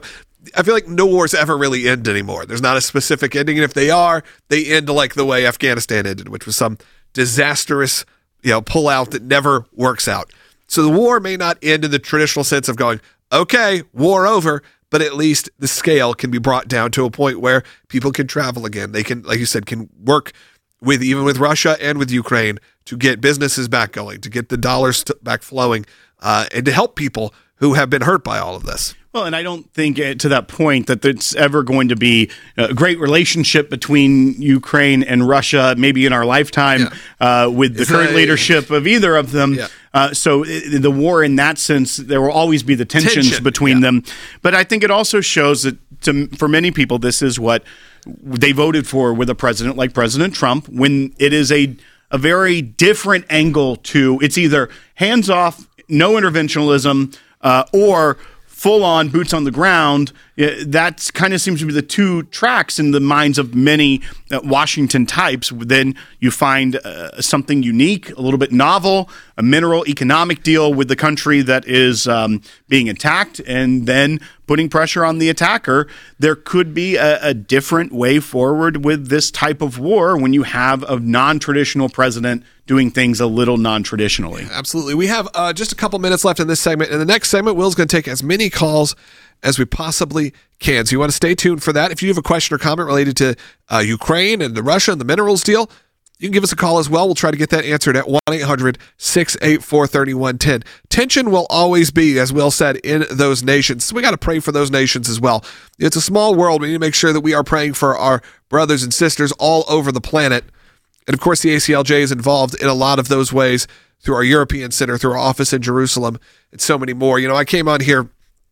I feel like no wars ever really end anymore. There's not a specific ending, and if they are, they end like the way Afghanistan ended, which was some disastrous, you know, pullout that never works out. So the war may not end in the traditional sense of going, okay, war over, but at least the scale can be brought down to a point where people can travel again. They can, like you said, can work with even with Russia and with Ukraine to get businesses back going, to get the dollars to, back flowing, uh, and to help people who have been hurt by all of this. Well, and I don't think uh, to that point that it's ever going to be a great relationship between Ukraine and Russia, maybe in our lifetime, yeah. uh, with the it's current a, leadership of either of them. Yeah. Uh, so it, the war, in that sense, there will always be the tensions Tension. between yeah. them. But I think it also shows that to, for many people, this is what they voted for with a president like President Trump, when it is a a very different angle to it's either hands off, no interventionism, uh, or full-on boots on the ground. That kind of seems to be the two tracks in the minds of many uh, Washington types. Then you find uh, something unique, a little bit novel, a mineral economic deal with the country that is um, being attacked, and then putting pressure on the attacker. There could be a, a different way forward with this type of war when you have a non-traditional president doing things a little non-traditionally. Yeah, absolutely. We have uh, just a couple minutes left in this segment. In the next segment, Will's going to take as many calls as we possibly can. So you want to stay tuned for that. If you have a question or comment related to uh, Ukraine and the Russia and the minerals deal, you can give us a call as well. We'll try to get that answered at one eight hundred six eight four three one one zero. Tension will always be, as Will said, in those nations. So we got to pray for those nations as well. It's a small world. We need to make sure that we are praying for our brothers and sisters all over the planet. And of course, the A C L J is involved in a lot of those ways through our European Center, through our office in Jerusalem, and so many more. You know, I came on here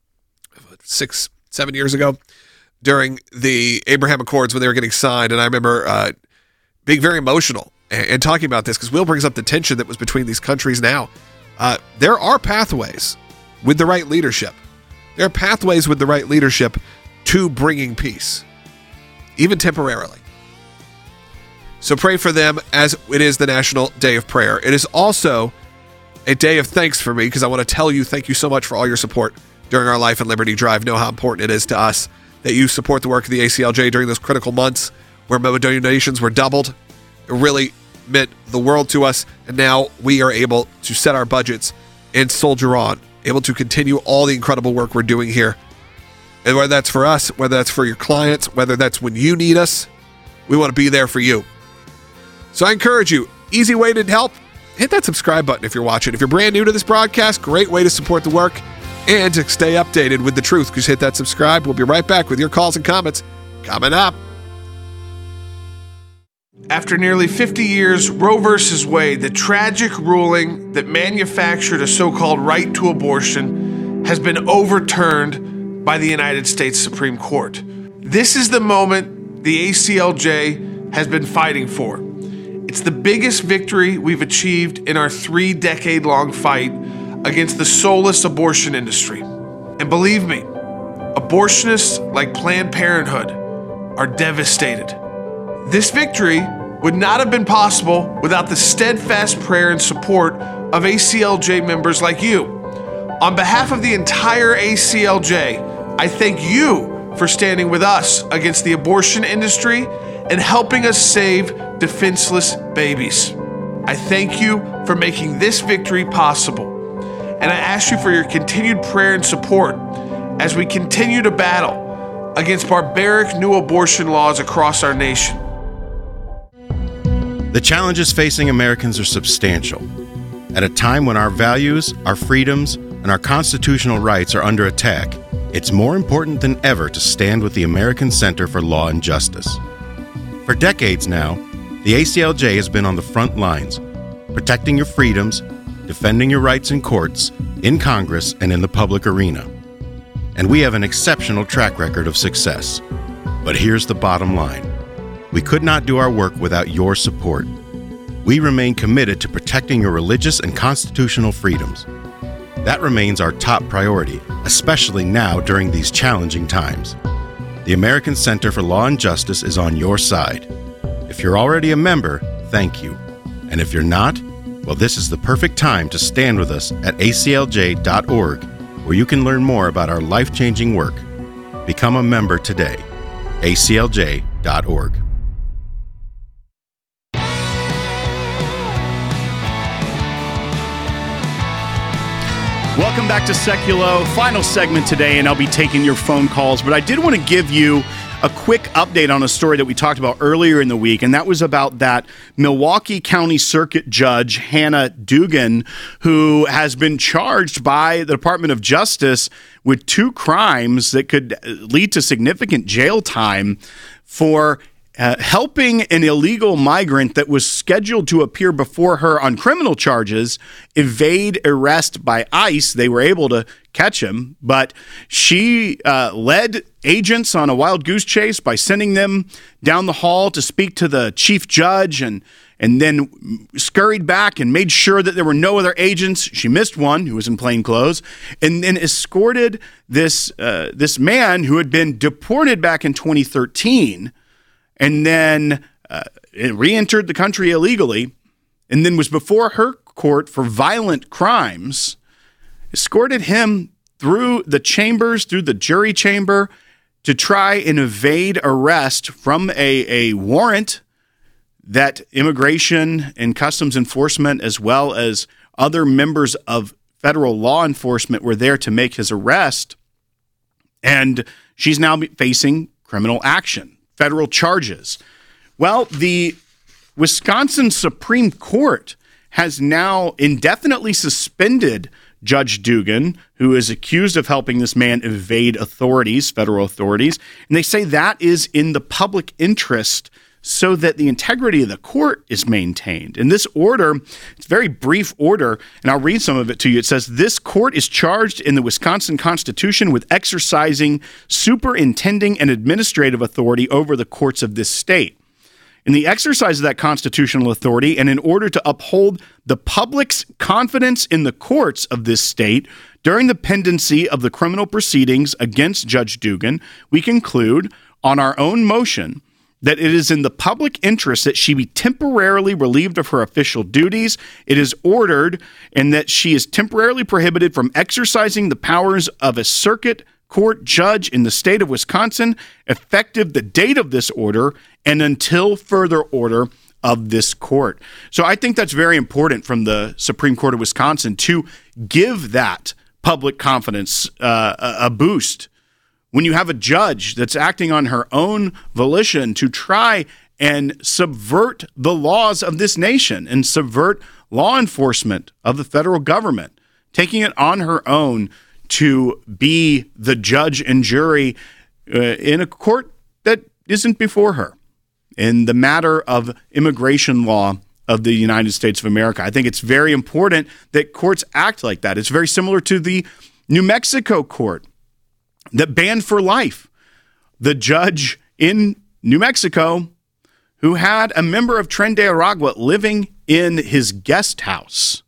six, seven years ago during the Abraham Accords when they were getting signed, and I remember uh, being very emotional and, and talking about this because Will brings up the tension that was between these countries now. Uh, there are pathways with the right leadership. There are pathways with the right leadership to bringing peace, even temporarily. So pray for them as it is the National Day of Prayer. It is also a day of thanks for me because I want to tell you thank you so much for all your support during our Life and Liberty Drive. Know how important it is to us that you support the work of the A C L J during those critical months where donations were doubled. It really meant the world to us, and now we are able to set our budgets and soldier on, able to continue all the incredible work we're doing here. And whether that's for us, whether that's for your clients, whether that's when you need us, we want to be there for you. So I encourage you, easy way to help, hit that subscribe button if you're watching. If you're brand new to this broadcast, great way to support the work and to stay updated with the truth. Just hit that subscribe. We'll be right back with your calls and comments coming up. After nearly fifty years, Roe versus Wade, the tragic ruling that manufactured a so-called right to abortion, has been overturned by the United States Supreme Court. This is the moment the A C L J has been fighting for. It's the biggest victory we've achieved in our three-decade-long fight against the soulless abortion industry. And believe me, abortionists like Planned Parenthood are devastated. This victory would not have been possible without the steadfast prayer and support of A C L J members like you. On behalf of the entire A C L J, I thank you for standing with us against the abortion industry and helping us save defenseless babies. I thank you for making this victory possible. And I ask you for your continued prayer and support as we continue to battle against barbaric new abortion laws across our nation. The challenges facing Americans are substantial. At a time when our values, our freedoms, and our constitutional rights are under attack, it's more important than ever to stand with the American Center for Law and Justice. For decades now, the A C L J has been on the front lines, protecting your freedoms, defending your rights in courts, in Congress, and in the public arena. And we have an exceptional track record of success. But here's the bottom line. We could not do our work without your support. We remain committed to protecting your religious and constitutional freedoms. That remains our top priority, especially now during these challenging times. The American Center for Law and Justice is on your side. If you're already a member, thank you. And if you're not, well, this is the perfect time to stand with us at A C L J dot org, where you can learn more about our life-changing work. Become a member today. A C L J dot org. Welcome back to Seculo. Final segment today, and I'll be taking your phone calls. But I did want to give you a quick update on a story that we talked about earlier in the week, and that was about that Milwaukee County Circuit Judge, Hannah Dugan, who has been charged by the Department of Justice with two crimes that could lead to significant jail time for Uh, helping an illegal migrant that was scheduled to appear before her on criminal charges evade arrest by ICE. They were able to catch him, but she uh, led agents on a wild goose chase by sending them down the hall to speak to the chief judge, and and then scurried back and made sure that there were no other agents. She missed one who was in plain clothes, and then escorted this uh, this man who had been deported back in twenty thirteen. And then uh, it re-entered the country illegally, and then was before her court for violent crimes, escorted him through the chambers, through the jury chamber, to try and evade arrest from a, a warrant that Immigration and Customs Enforcement, as well as other members of federal law enforcement, were there to make his arrest. And she's now facing criminal action. Federal charges. Well, the Wisconsin Supreme Court has now indefinitely suspended Judge Dugan, who is accused of helping this man evade authorities, federal authorities, and they say that is in the public interest so that the integrity of the court is maintained. In this order, it's a very brief order, and I'll read some of it to you. It says, this court is charged in the Wisconsin Constitution with exercising superintending and administrative authority over the courts of this state. In the exercise of that constitutional authority, and in order to uphold the public's confidence in the courts of this state during the pendency of the criminal proceedings against Judge Dugan, we conclude on our own motion that it is in the public interest that she be temporarily relieved of her official duties. It is ordered, and that she is temporarily prohibited from exercising the powers of a circuit court judge in the state of Wisconsin, effective the date of this order and until further order of this court. So I think that's very important from the Supreme Court of Wisconsin to give that public confidence uh, a, a boost. When you have a judge that's acting on her own volition to try and subvert the laws of this nation and subvert law enforcement of the federal government, taking it on her own to be the judge and jury uh, in a court that isn't before her in the matter of immigration law of the United States of America. I think it's very important that courts act like that. It's very similar to the New Mexico court that banned for life the judge in New Mexico who had a member of Tren de Aragua living in his guest house.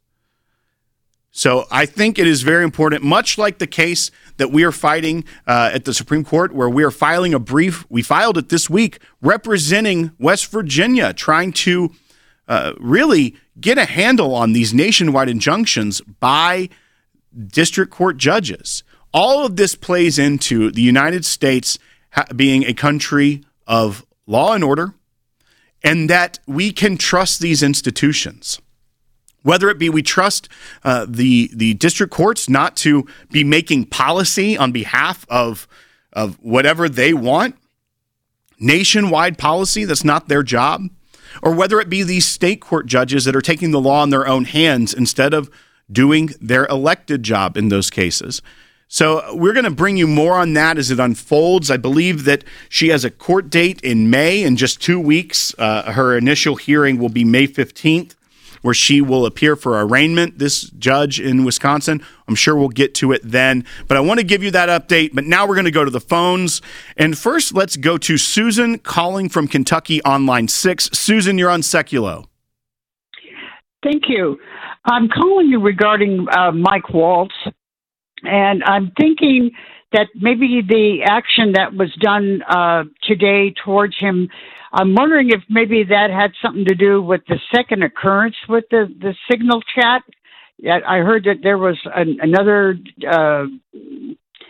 So I think it is very important, much like the case that we are fighting uh, at the Supreme Court, where we are filing a brief, we filed it this week, representing West Virginia, trying to uh, really get a handle on these nationwide injunctions by district court judges. All of this plays into the United States ha- being a country of law and order, and that we can trust these institutions. Whether it be we trust uh, the the district courts not to be making policy on behalf of, of whatever they want, nationwide policy that's not their job, or whether it be these state court judges that are taking the law in their own hands instead of doing their elected job in those cases. So we're going to bring you more on that as it unfolds. I believe that she has a court date in May in just two weeks. Uh, her initial hearing will be May fifteenth, where she will appear for arraignment, this judge in Wisconsin. I'm sure we'll get to it then. But I want to give you that update. But now we're going to go to the phones. And first, let's go to Susan calling from Kentucky on line six. Susan, you're on Seculo. Thank you. I'm calling you regarding uh, Mike Waltz. And I'm thinking that maybe the action that was done uh, today towards him, I'm wondering if maybe that had something to do with the second occurrence with the, the signal chat. I heard that there was an, another uh,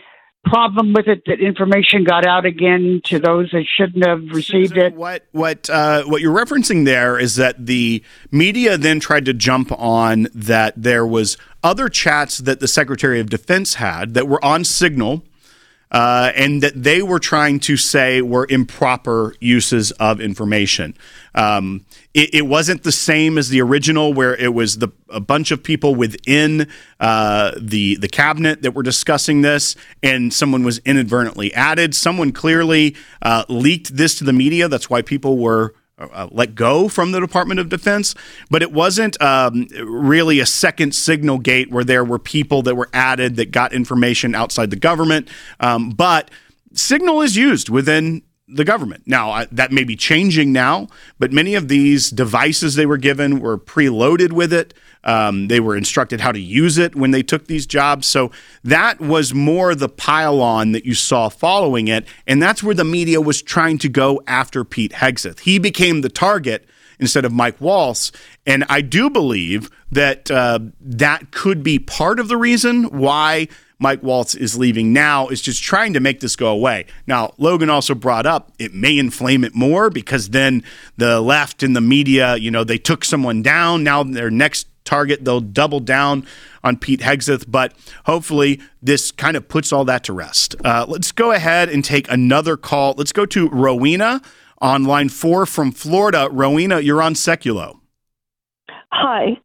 problem with it that information got out again to those that shouldn't have received Susan, it? What what uh, what you're referencing there is that the media then tried to jump on that there was other chats that the Secretary of Defense had that were on Signal. Uh, and that they were trying to say were improper uses of information. Um, it, it wasn't the same as the original, where it was the a bunch of people within uh, the the cabinet that were discussing this, and someone was inadvertently added. Someone clearly uh, leaked this to the media. That's why people were Uh, let go from the Department of Defense, but it wasn't um, really a second signal gate where there were people that were added that got information outside the government. Um, but Signal is used within the government. Now, I, that may be changing now, but many of these devices they were given were preloaded with it. Um, they were instructed how to use it when they took these jobs. So that was more the pile-on that you saw following it, and that's where the media was trying to go after Pete Hegseth. He became the target instead of Mike Waltz, and I do believe that uh, that could be part of the reason why Mike Waltz is leaving now, is just trying to make this go away. Now, Logan also brought up it may inflame it more because then the left and the media, you know, they took someone down. Now their next target, they'll double down on Pete Hegseth, but hopefully this kind of puts all that to rest. Uh, let's go ahead and take another call. Let's go to Rowena on line four from Florida. Rowena, you're on Seculo. Hi.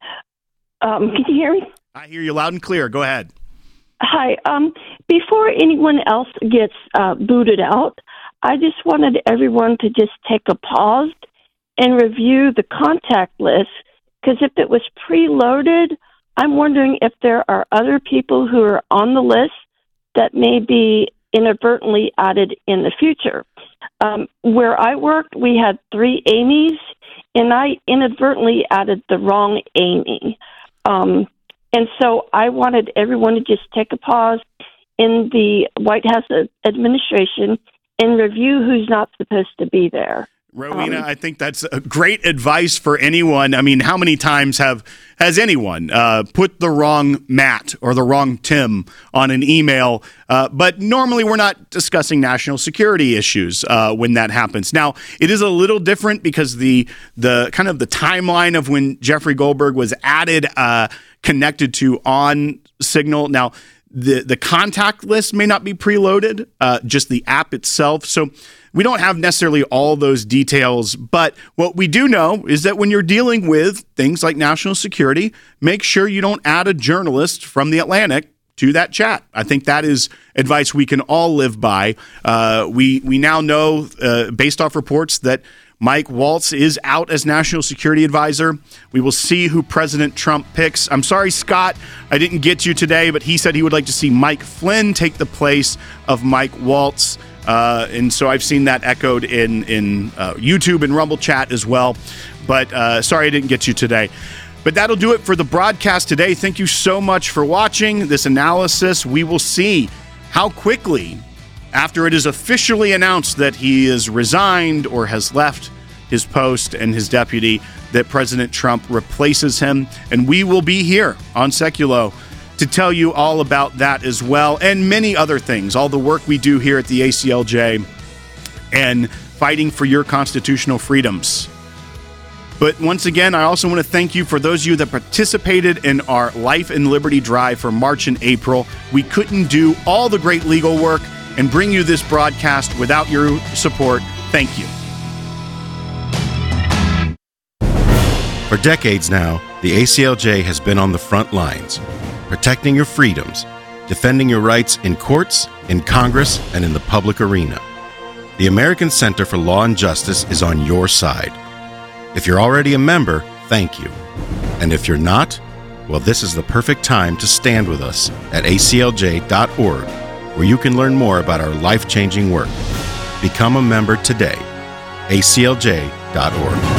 Um, can you hear me? I hear you loud and clear. Go ahead. Hi. Um, before anyone else gets uh, booted out, I just wanted everyone to just take a pause and review the contact list, because if it was preloaded, I'm wondering if there are other people who are on the list that may be inadvertently added in the future. Um, where I worked, we had three Amy's, and I inadvertently added the wrong Amy. Um, and so I wanted everyone to just take a pause in the White House administration and review who's not supposed to be there. Rowena, um, I think that's a great advice for anyone. I mean, how many times have has anyone uh, put the wrong Matt or the wrong Tim on an email? Uh, but normally we're not discussing national security issues uh, when that happens. Now, it is a little different because the the kind of the timeline of when Jeffrey Goldberg was added, uh, connected to on Signal. Now, the the contact list may not be preloaded, uh, just the app itself. So we don't have necessarily all those details, but what we do know is that when you're dealing with things like national security, make sure you don't add a journalist from The Atlantic to that chat. I think that is advice we can all live by. Uh, we we now know, uh, based off reports, that Mike Waltz is out as National Security Advisor. We will see who President Trump picks. I'm sorry, Scott, I didn't get you today, but he said he would like to see Mike Flynn take the place of Mike Waltz. Uh, and so I've seen that echoed in, in uh, YouTube and Rumble chat as well. But uh, sorry I didn't get you today. But that'll do it for the broadcast today. Thank you so much for watching this analysis. We will see how quickly, after it is officially announced that he is resigned or has left his post and his deputy, that President Trump replaces him. And we will be here on Seculo to tell you all about that as well, and many other things, all the work we do here at the A C L J and fighting for your constitutional freedoms. But once again, I also want to thank you for those of you that participated in our Life and Liberty Drive for March and April. We couldn't do all the great legal work and bring you this broadcast without your support. Thank you. For decades now, the A C L J has been on the front lines, protecting your freedoms, defending your rights in courts, in Congress, and in the public arena. The American Center for Law and Justice is on your side. If you're already a member, thank you. And if you're not, well, this is the perfect time to stand with us at A C L J dot org, where you can learn more about our life-changing work. Become a member today. A C L J dot org.